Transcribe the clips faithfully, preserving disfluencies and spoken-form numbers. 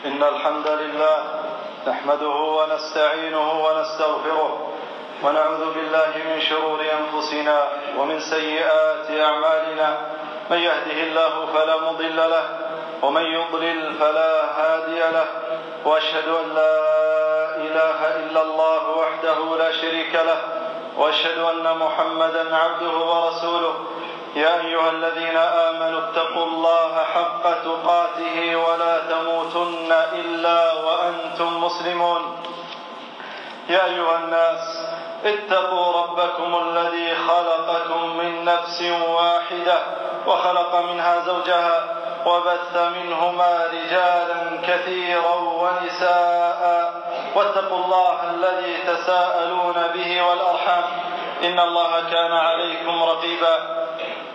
إن الحمد لله نحمده ونستعينه ونستغفره ونعوذ بالله من شرور أنفسنا ومن سيئات أعمالنا. من يهده الله فلا مضل له ومن يضلل فلا هادي له، وأشهد أن لا إله إلا الله وحده لا شريك له، وأشهد أن محمدا عبده ورسوله. يا أيها الذين آمنوا اتقوا الله حق تقاته ولا تموتن إلا وأنتم مسلمون. يا أيها الناس اتقوا ربكم الذي خلقكم من نفس واحدة وخلق منها زوجها وبث منهما رجالا كثيرا ونساء، واتقوا الله الذي تساءلون به والأرحام إن الله كان عليكم رقيبا.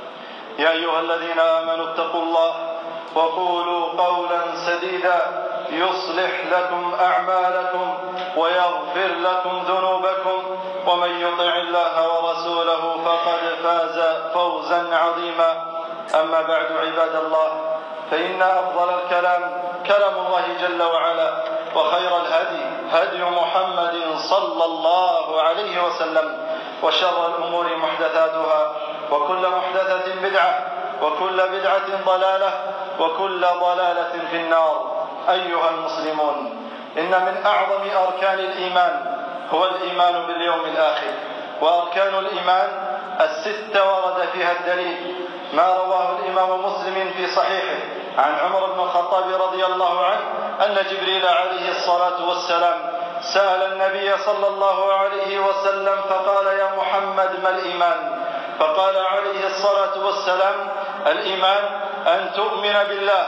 يا أيها الذين آمنوا اتقوا الله وقولوا قولا سديدا يصلح لكم أعمالكم ويغفر لكم ذنوبكم، ومن يطع الله ورسوله فقد فاز فوزا عظيما. أما بعد، عباد الله، فإن أفضل الكلام كلام الله جل وعلا، وخير الهدي هدي محمد صلى الله عليه وسلم، وشر الأمور محدثاتها، وكل محدثة بدعة، وكل بدعة ضلالة، وكل ضلالة في النار. أيها المسلمون، إن من أعظم أركان الإيمان هو الإيمان باليوم الآخر، وأركان الإيمان الستة ورد فيها الدليل ما رواه الإمام مسلم في صحيحه عن عمر بن الخطاب رضي الله عنه أن جبريل عليه الصلاة والسلام سأل النبي صلى الله عليه وسلم فقال: يا محمد، ما الإيمان؟ فقال عليه الصلاة والسلام: الإيمان أن تؤمن بالله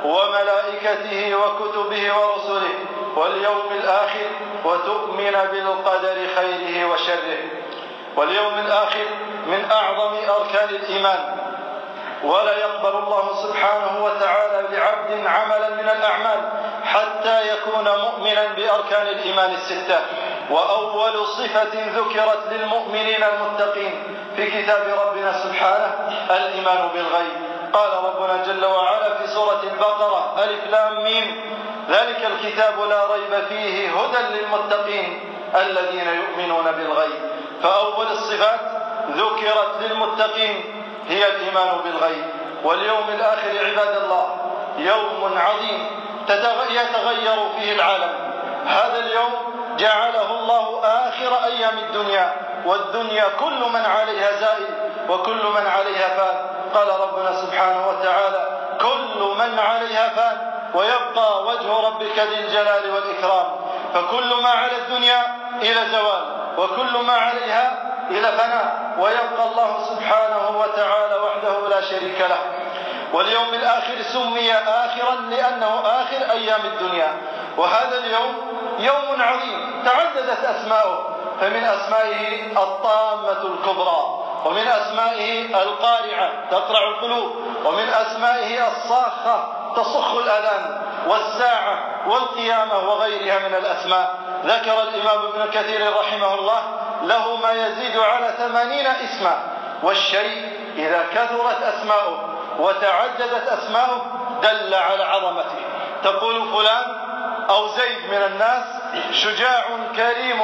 وملائكته وكتبه ورسله واليوم الآخر، وتؤمن بالقدر خيره وشره. واليوم الآخر من أعظم أركان الإيمان، ولا يقبل الله سبحانه وتعالى لعبد عملا من الأعمال حتى يكون مؤمنا بأركان الإيمان الستة. وأول صفة ذكرت للمؤمنين المتقين في كتاب ربنا سبحانه الإيمان بالغيب. قال ربنا جل وعلا في سورة البقرة: ألف لام ميم، ذلك الكتاب لا ريب فيه هدى للمتقين الذين يؤمنون بالغيب. فأول الصفات ذكرت للمتقين هي الإيمان بالغيب. واليوم الآخر عباد الله يوم عظيم يتغير فيه العالم. هذا اليوم جعله الله آخر أيام الدنيا، والدنيا كل من عليها زائل وكل من عليها فان. قال ربنا سبحانه وتعالى: كل من عليها فان ويبقى وجه ربك ذي الجلال والإكرام. فكل ما على الدنيا إلى زوال، وكل ما عليها إلى فناء، ويبقى الله سبحانه وتعالى وحده لا شريك له. واليوم الآخر سمي آخرا لأنه آخر أيام الدنيا. وهذا اليوم يوم عظيم تعددت أسماؤه، فمن أسمائه الطامة الكبرى، ومن أسمائه القارعة تقرع القلوب، ومن أسمائه الصاخة تصخ الأذان، والساعة، والقيامة، وغيرها من الأسماء. ذكر الإمام ابن كثير رحمه الله له ما يزيد على ثمانين اسما. والشيء إذا كثرت أسماؤه وتعددت أسماؤه دل على عظمته. تقول فلان أو زيد من الناس شجاع كريم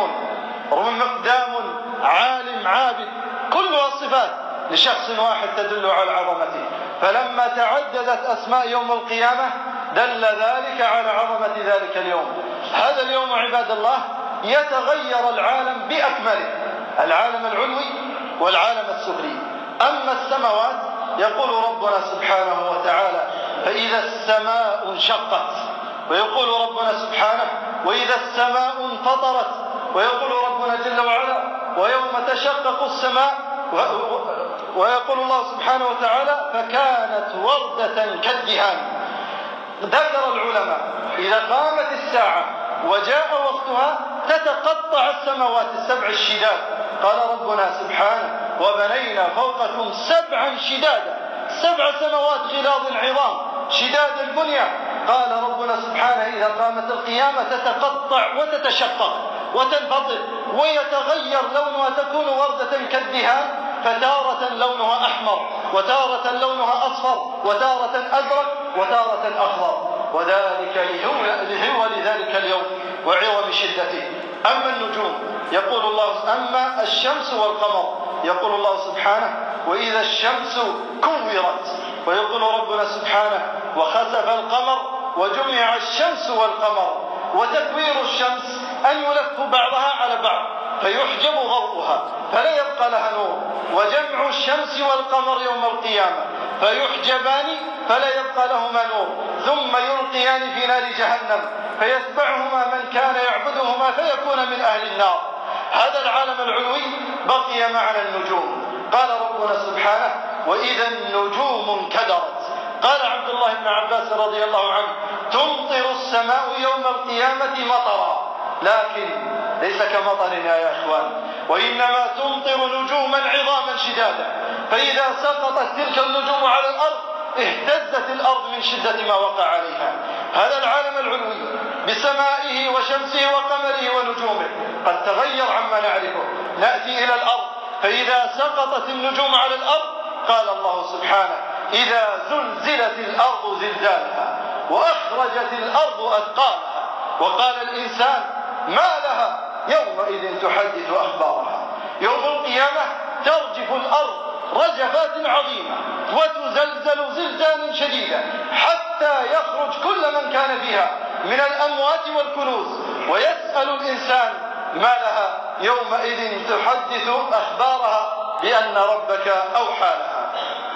مقدام عالم عابد، كلها صفات لشخص واحد تدل على عظمته. فلما تعددت أسماء يوم القيامة دل ذلك على عظمة ذلك اليوم. هذا اليوم عباد الله يتغير العالم بأكمله، العالم العلوي والعالم السفلي. أما السماوات يقول ربنا سبحانه وتعالى: فإذا السماء انشقت، ويقول ربنا سبحانه: وإذا السماء انفطرت، ويقول ربنا جل وعلا: ويوم تشقق السماء، ويقول الله سبحانه وتعالى: فكانت وردة كالدهان. ذكر العلماء إذا قامت الساعة وجاء وقتها تتقطع السماوات السبع الشداد. قال ربنا سبحانه: وبنينا فوقكم سبعا شدادا، سبع سماوات غلاظ عظام شداد البنية. قال ربنا سبحانه: إذا قامت القيامة تتقطع وتتشقق وتنفطر ويتغير لونها، تكون وردة كالدهان، فتارة لونها أحمر، وتارة لونها أصفر، وتارة أزرق، وتارة أخضر. وذلك لهول ذلك اليوم وعظم شدته. أما النجوم يقول الله، أما الشمس والقمر يقول الله سبحانه وإذا الشمس كورت، ويقول ربنا سبحانه وخسف القمر وجمع الشمس والقمر. وتكوير الشمس أن يلف بعضها على بعض فيحجب ضوءها فلا يبقى لها نور، وجمع الشمس والقمر يوم القيامة فيحجبان فلا يبقى لهما نور، ثم يلقيان في نار جهنم فيتبعهما من كان يعبدهما فيكون من أهل النار. هذا العالم العلوي بقي معنا النجوم. قال ربنا سبحانه وإذا النجوم انكدرت. قال عبد الله بن عباس رضي الله عنه تمطر السماء يوم القيامة مطرا، لكن ليس كمطرنا يا إخوان، وإنما تمطر نجوما عظاما شدادا، فإذا سقطت تلك النجوم على الأرض اهتزت الأرض من شدة ما وقع عليها. هذا العالم العلوي بسمائه وشمسه وقمره ونجومه قد تغير عما نعرفه. نأتي إلى الأرض فإذا سقطت النجوم على الأرض قال الله سبحانه إذا زلزلت الأرض زلزالها وأخرجت الأرض أثقالها وقال الإنسان ما لها يومئذ تحدث أخبارها. يوم القيامة ترجف الأرض رجفات عظيمة وتزلزل زلزالا شديدا حتى يخرج كل من كان فيها من الأموات والكنوز، ويسأل الإنسان ما لها يومئذ تحدث أخبارها بأن ربك أوحى لها.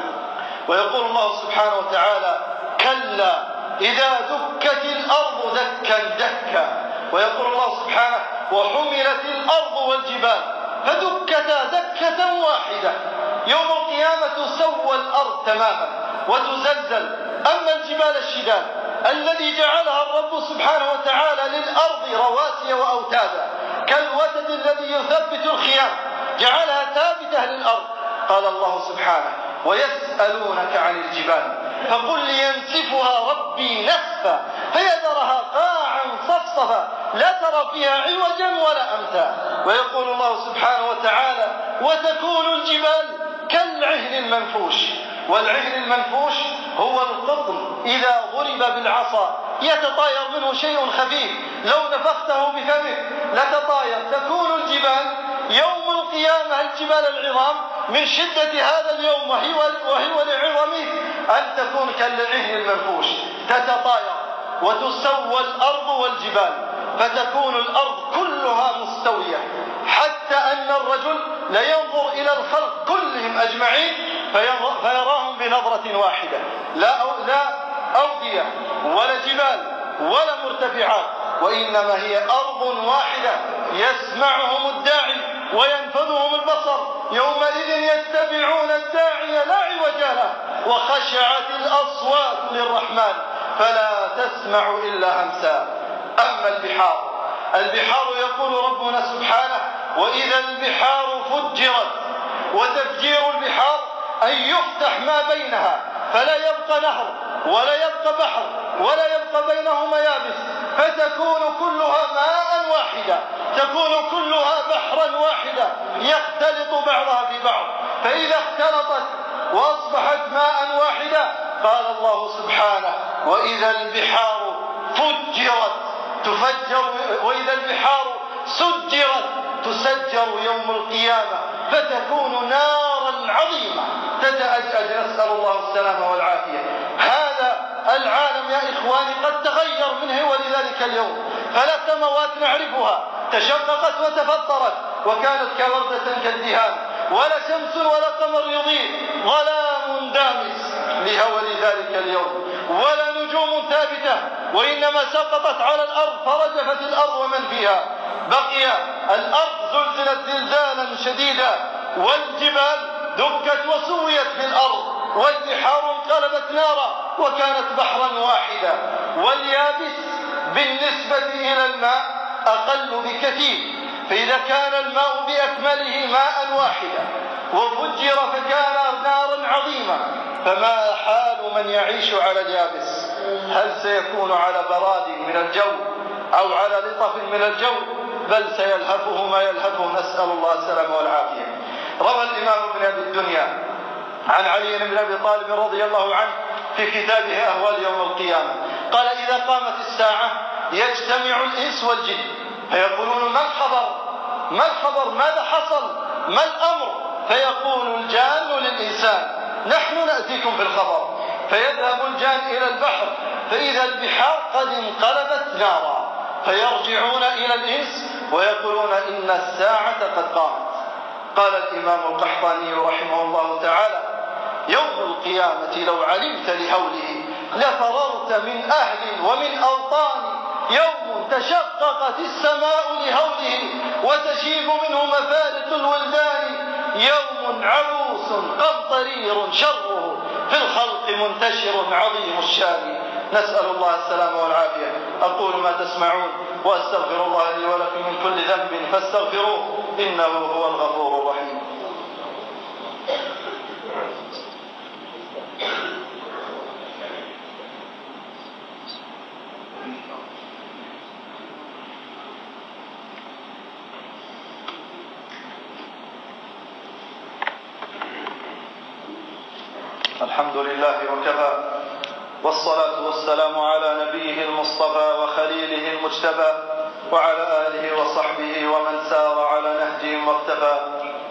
ويقول الله سبحانه وتعالى كلا إذا دكت الأرض دكا دكا. ويقول الله سبحانه وحملت الأرض والجبال فدكتا دكة واحدة. يوم القيامة تسوى الأرض تماما وتزلزل. أما الجبال الشداد الذي جعلها الرب سبحانه وتعالى للأرض رواسي وأوتادا كالوتد الذي يثبت الخيام جعلها ثابتة للأرض. قال الله سبحانه ويسألونك عن الجبال فقل لينسفها ربي نسفا فيذرها قاعا صفصفا لا ترى فيها عوجا ولا أمتا. ويقول الله سبحانه وتعالى وتكون الجبال كالعهن المنفوش. والعهن المنفوش هو القطن إذا ضرب بالعصا يتطاير منه شيء خفيف لو نفخته بفمك لتطاير. تكون الجبال يوم القيامة الجبال العظام من شدة هذا اليوم وهي وهو لعظمه أن تكون كالعهن المنفوش تتطاير وتسوى الأرض والجبال فتكون الأرض كلها مستوية حتى أن الرجل لينظر إلى الخلق كلهم أجمعين فيراهم بنظرة واحدة، لا لا أودية ولا جبال ولا مرتفعات، وإنما هي أرض واحدة يسمعهم الداعي وينفذهم البصر يومئذ يتبعون الداعي لا عوج له وخشعت الأصوات للرحمن فلا تسمع إلا همسا. أما البحار البحار يقول ربنا سبحانه وإذا البحار فجرت. وتفجير البحار أن يفتح ما بينها فلا يبقى نهر ولا يبقى بحر ولا يبقى بينهما يابس فتكون كلها ماء واحدا تكون كلها بحرا واحدا يختلط بعضها ببعض. فإذا اختلطت وأصبحت ماء واحدا قال الله سبحانه وإذا البحار فجرت تفجر وإذا البحار سجرت تسجر يوم القيامة فتكون نارا عظيمة تتأجج نسأل الله السلامة والعافية. هذا العالم يا إخواني قد تغير من هو لذلك اليوم، فلا سماوات نعرفها تشققت وتفطرت وكانت كوردة كالدهان، ولا شمس ولا قمر يضيء، ظلام دامس لهول ذلك اليوم، ولا نجوم ثابتة وإنما سقطت على الأرض فرجفت الأرض ومن فيها. بقي الأرض زلزلت زلزالا شديدا والجبال دكت وسويت بالأرض والبحار انقلبت نارا وكانت بحرا واحدا. واليابس بالنسبة إلى الماء أقل بكثير، فإذا كان الماء بأكمله ماء واحدا وفجر فكان نارا عظيمة فما حال من يعيش على اليابس؟ هل سيكون على براد من الجو أو على لطف من الجو؟ بل سيلهفه ما يلهفه نسأل الله السلامة والعافية. روى الإمام ابن أبي الدنيا عن علي بن أبي طالب رضي الله عنه في كتابه أهوال يوم القيامة قال إذا قامت الساعة يجتمع الإنس والجن فيقولون ما الخبر ما الخبر ماذا حصل ما الأمر؟ فيقول الجان للإنسان نحن نأتيكم بالخبر. فيذهب الجان إلى البحر فإذا البحار قد انقلبت نارا، فيرجعون إلى الإنس ويقولون إن الساعة قد قامت. قال الإمام القحطاني رحمه الله تعالى: يوم القيامة لو علمت لهوله لفررت من أهل ومن أوطان، يوم تشققت السماء لهوله وتشيب منه مفارق الولدان، يوم عبوس قمطرير شره في الخلق منتشر عظيم الشان. نسأل الله السلامة والعافية. أقول ما تسمعون وأستغفر الله لي ولكم من كل ذنب فاستغفروه إنه هو الغفور الرحيم. الحمد لله وكفى، والصلاة والسلام على نبيه المصطفى وخليله المجتبى وعلى آله وصحبه ومن سار على نهجهم واقتفى.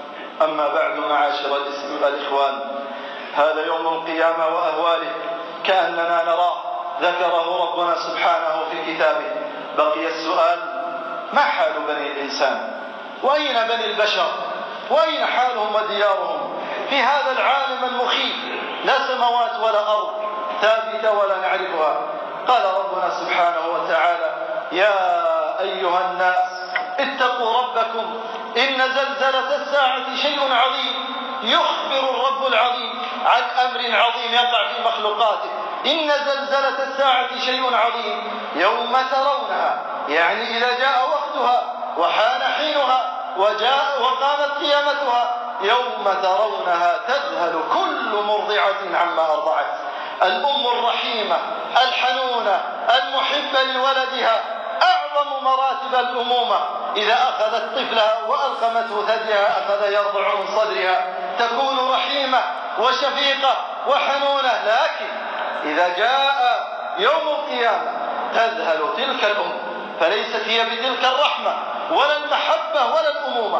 أما بعد، معاشر الإخوان، هذا يوم القيامة وأهواله كأننا نراه، ذكره ربنا سبحانه في كتابه. بقي السؤال: ما حال بني الإنسان؟ وأين بني البشر؟ وأين حالهم وديارهم في هذا العالم المخيف؟ لا سماوات ولا أرض ثابتة ولا نعرفها. قال ربنا سبحانه وتعالى: يا أيها الناس اتقوا ربكم إن زلزلة الساعة شيء عظيم. يخبر الرب العظيم عن أمر عظيم يقع في مخلوقاته. إن زلزلة الساعة شيء عظيم يوم ترونها، يعني إذا جاء وقتها وحان حينها وجاء وقامت قيامتها. يوم ترونها تذهل كل مرضعة عما أرضعت. الأم الرحيمة الحنونة المحبة لولدها، أعظم مراتب الأمومة، إذا أخذت طفلها وألقمته ثديها أخذ يرضع من صدرها، تكون رحيمة وشفيقة وحنونة. لكن إذا جاء يوم القيامة تذهل تلك الأم، فليست هي بتلك الرحمة ولا المحبة ولا الأمومة.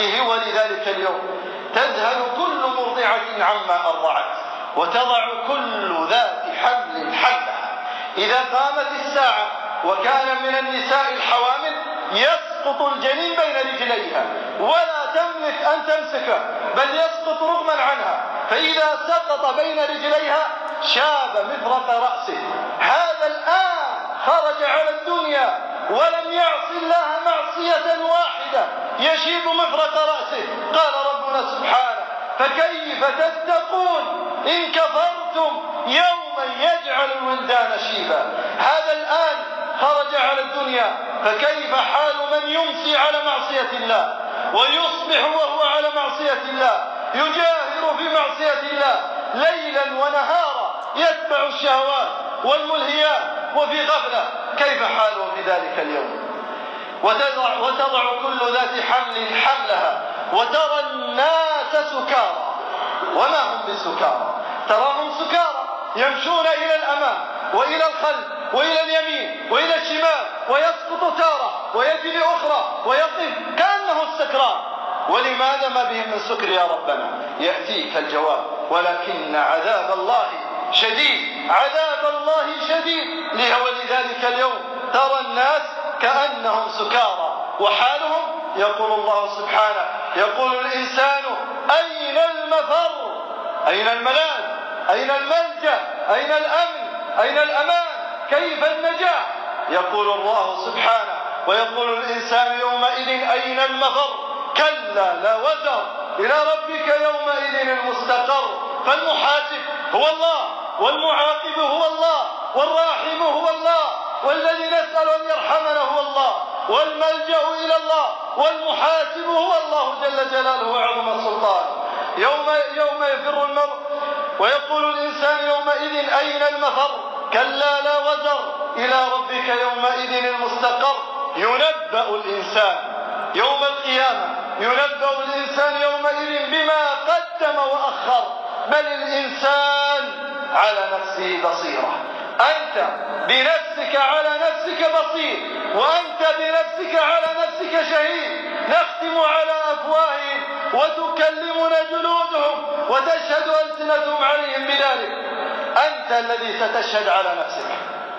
ولذلك اليوم تذهل كل مرضعة عما أرضعت وتضع كل ذات حمل حملها. إذا قامت الساعة وكان من النساء الحوامل يسقط الجنين بين رجليها ولا تملك أن تمسكه، بل يسقط رغما عنها، فإذا سقط بين رجليها شاب مفرق رأسه. هذا الآن خرج على الدنيا ولم يعص الله معصية واحدة يشيب مفرق رأسه. قال ربنا سبحانه: فكيف تتقون إن كفرتم يوما يجعل الولدان شيبا. هذا الآن خرج على الدنيا، فكيف حال من يمسي على معصية الله ويصبح وهو على معصية الله، يجاهر في معصية الله ليلا ونهارا، يتبع الشهوات والملهيات وفي غفلة. كيف حاله في ذلك اليوم؟ وتضع, وتضع كل ذات حمل حملها وترى الناس سكارى وما هم بسكارى. تراهم سكارى يمشون إلى الأمام وإلى الخلف وإلى اليمين وإلى الشمال، ويسقط تارة ويجري أخرى ويقف كأنه السكران. ولماذا ما بهم من سكر يا ربنا؟ يأتيك الجواب: ولكن عذاب الله شديد، عذاب الله شديد. ولذلك اليوم ترى الناس كأنهم سكارى وحالهم، يقول الله سبحانه: يقول الإنسان أين المفر؟ أين الملاذ؟ أين الملجأ؟ أين الأمن؟ أين الأمان؟ كيف النجاة؟ يقول الله سبحانه: ويقول الإنسان يومئذ أين المفر؟ كلا لا وزر إلى ربك يومئذ المستقر. فالمحاسب هو الله، والمعاقب هو الله، والراحم هو الله، والذي نسأل أن يرحمنا هو الله، والملجأ إلى الله، والمحاسب هو الله جل جلاله وعظم السلطان. يوم, يوم يفر المرء ويقول الإنسان يومئذ أين المفر؟ كلا لا وزر إلى ربك يومئذ المستقر. ينبأ الإنسان يوم القيامة، ينبأ الإنسان يومئذ بما قدم وأخر، بل الإنسان على نفسه بصيرة. أنت بنفسك على نفسك بصير، وأنت بنفسك على نفسك شهيد. نختم على أفواههم وتكلمنا جلودهم وتشهد ألسنتهم عليهم بذلك. أنت الذي ستشهد على نفسك.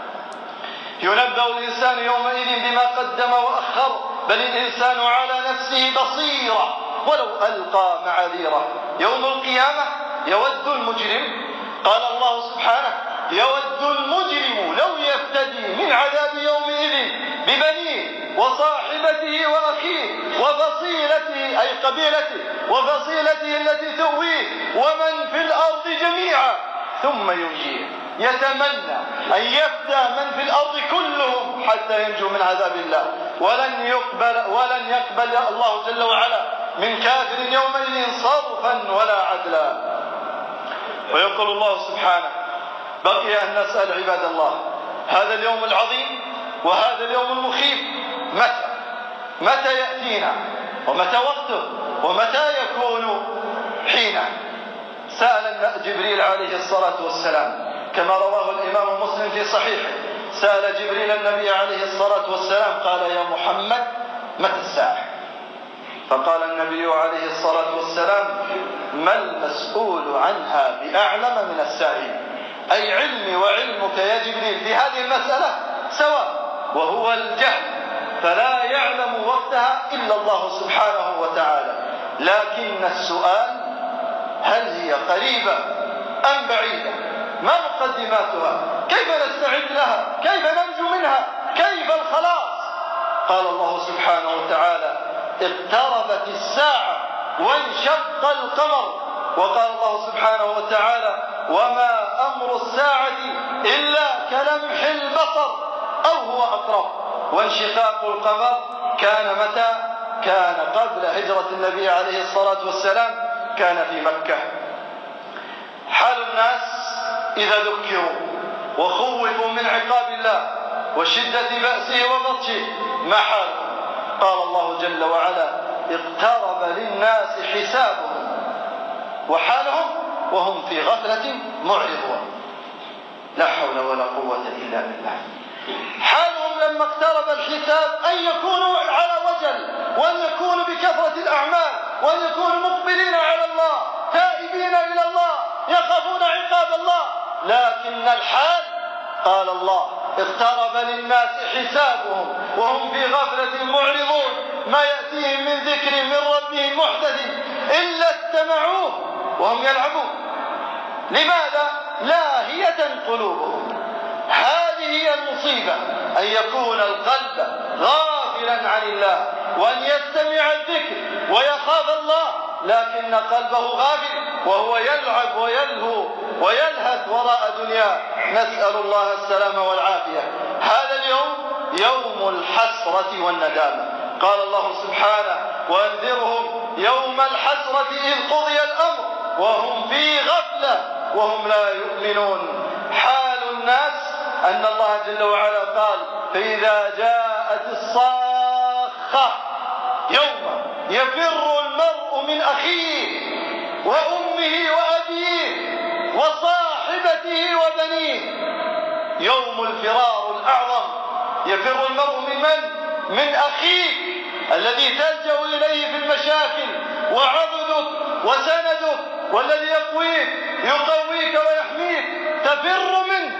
ينبأ الإنسان يومئذ بما قدم وأخر، بل الإنسان على نفسه بصيرة ولو ألقى معاذيره. يوم القيامة يود المجرم، قال الله سبحانه: يود المجرم لو يفتدي من عذاب يومئذ ببنيه وصاحبته وأخيه وفصيلته أي قبيلته وفصيلته التي تؤويه ومن في الأرض جميعا ثم ينجيه. يتمنى أن يفدى من في الأرض كلهم حتى ينجو من عذاب الله، ولن يقبل ولن يقبل الله جل وعلا من كافر يومئذ صرفا ولا عدلا. ويقول الله سبحانه: بقي أن نسأل عباد الله هذا اليوم العظيم وهذا اليوم المخيف متى متى يأتينا ومتى وقته ومتى يكون حينه. سأل جبريل عليه الصلاة والسلام كما رواه الإمام مسلم في صحيحه، سأل جبريل النبي عليه الصلاة والسلام قال: يا محمد متى الساعة؟ فقال النبي عليه الصلاة والسلام: ما المسؤول عنها بأعلم من السائل. أي علمي وعلمك يا جبريل في هذه المسألة سواء، وهو الجهل، فلا يعلم وقتها إلا الله سبحانه وتعالى. لكن السؤال: هل هي قريبة أم بعيدة؟ ما مقدماتها؟ كيف نستعد لها؟ كيف ننجو منها؟ كيف الخلاص؟ قال الله سبحانه وتعالى: اقتربت الساعة وانشق القمر. وقال الله سبحانه وتعالى: وما أمر الساعة إلا كلمح البصر أو هو أقرب. وانشقاق القمر كان متى؟ كان قبل هجرة النبي عليه الصلاة والسلام، كان في مكة. حال الناس إذا ذكروا وخوفوا من عقاب الله وشدة بأسه وبطشه ما حالهم؟ قال الله جل وعلا: اقترب للناس حسابهم وحالهم وهم في غفلة معرضون. لا حول ولا قوة إلا بالله. حالهم لما اقترب الحساب أن يكونوا على وجل، وأن يكونوا بكثرة الأعمال، وأن يكونوا مقبلين على الله، تائبين إلى الله، يخافون عقاب الله. لكن الحال قال الله: اقترب للناس حسابهم وهم في غفلة معرضون، ما يأتيهم من ذكر من ربهم محدث إلا استمعوه وهم يلعبون. لماذا؟ لاهية قلوبهم. هذه هي المصيبة، أن يكون القلب غافلا عن الله، وأن يستمع الذكر ويخاف الله، لكن قلبه غافل وهو يلعب ويلهو ويلهث وراء دنياه. نسأل الله السلامة والعافية. هذا اليوم يوم الحسرة والندامة. قال الله سبحانه: وأنذرهم يوم الحسرة إذ قضي الأمر وهم في غفلة وهم لا يؤمنون. حال الناس أن الله جل وعلا قال: فإذا جاءت الصاخة يوم يفر المرء من أخيه وأمه وأبيه وصاحبته وبنيه. يوم الفرار الأعظم. يفر المرء من من؟ من أخيه الذي تلجأ إليه في المشاكل، وعضدك وسندك، والذي يقويك يقويك ويحميك. تفر منه،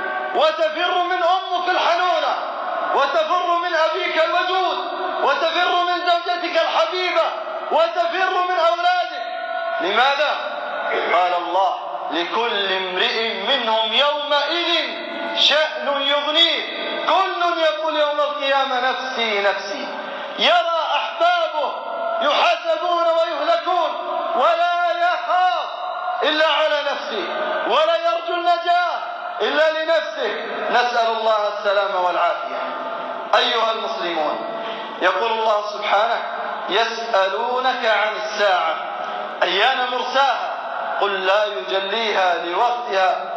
وتفر من أمك الحنونة، وتفر من أبيك الودود، وتفر من زوجتك الحبيبة، وتفر من أولادك. لماذا؟ قال الله: لكل امرئ منهم يومئذ شأن يغنيه. كل يقول يوم القيامة نفسي نفسي. يرى أحبابه يحاسبون ويهلكون ولا يخاف إلا على نفسه، ولا يرجو النجاة إلا لنفسه. نسأل الله السلامة والعافية. أيها المسلمون، يقول الله سبحانه: يسألونك عن الساعة أيان مرساها قل لا يجليها لوقتها.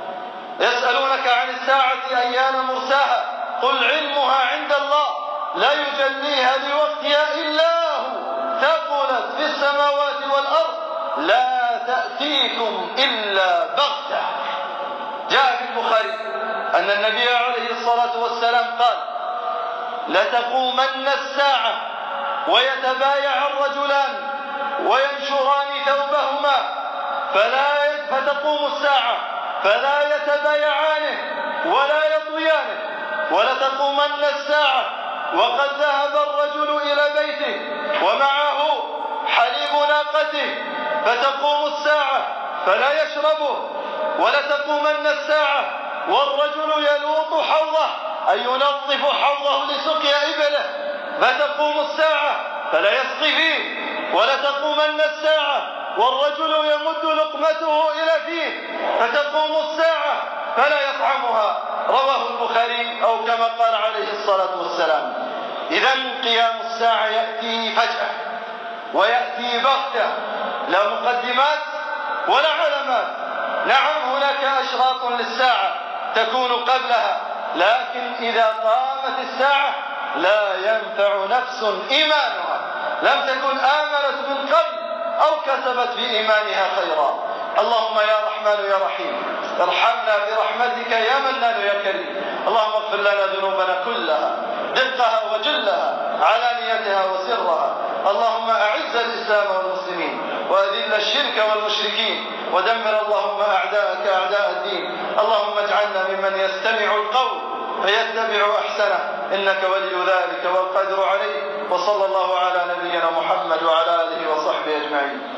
يسألونك عن الساعة أيان مرساها قل علمها عند الله لا يجليها لوقتها إلا هو ثقلت في السماوات والأرض لا تأتيكم إلا بغتة. جاء في البخاري أن النبي عليه الصلاة والسلام قال: لتقومن الساعة ويتبايع الرجلان وينشران ثوبهما فلا ي... فتقوم الساعة فلا يتبايعانه ولا يطويانه، ولتقومن الساعة وقد ذهب الرجل إلى بيته ومعه حليب ناقته فتقوم الساعة فلا يشربه، ولتقومن الساعة والرجل يلوط حوضه أي ينظف حوضه لسقيا إبله فتقوم الساعة فلا يسقي فيه، ولتقومن الساعة والرجل يمد لقمته إلى فيه فتقوم الساعة فلا يطعمها. رواه البخاري أو كما قال عليه الصلاة والسلام. إذن قيام الساعة يأتي فجأة ويأتي بغتة، لا مقدمات ولا علامات. نعم هناك أشراط للساعة تكون قبلها، لكن إذا قامت الساعة لا ينفع نفس إيمانها لم تكن آمنت من قبل أو كسبت في إيمانها خيرا. اللهم يا رحمن يا رحيم ارحمنا برحمتك يا منان يا كريم. اللهم اغفر لنا ذنوبنا كلها دقها وجلها علانيتها وسرها. اللهم أعز الإسلام والمسلمين وأذل الشرك والمشركين ودمر اللهم أعداءك أعداء الدين. اللهم اجعلنا ممن يستمع القول فيتبع أحسنه إنك ولي ذلك والقادر عليه. وصلى الله على نبينا محمد وعلى آله وصحبه أجمعين.